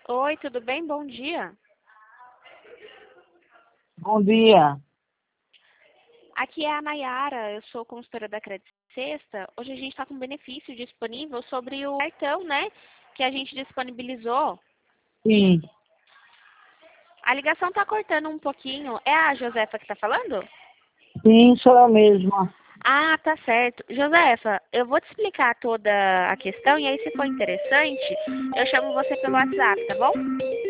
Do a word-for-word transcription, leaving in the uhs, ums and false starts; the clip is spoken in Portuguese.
Oi, tudo bem? Bom dia. Bom dia. Aqui é a Nayara, eu sou consultora da Credit Sexta. Hoje a gente está com um benefício disponível sobre o cartão, né? Que a gente disponibilizou. Sim, A ligação tá cortando um pouquinho. É a Josefa que está falando? sim, sou eu mesma. Ah, tá certo. Josefa, eu vou te explicar toda a questão e aí, se for interessante, eu chamo você pelo WhatsApp, tá bom?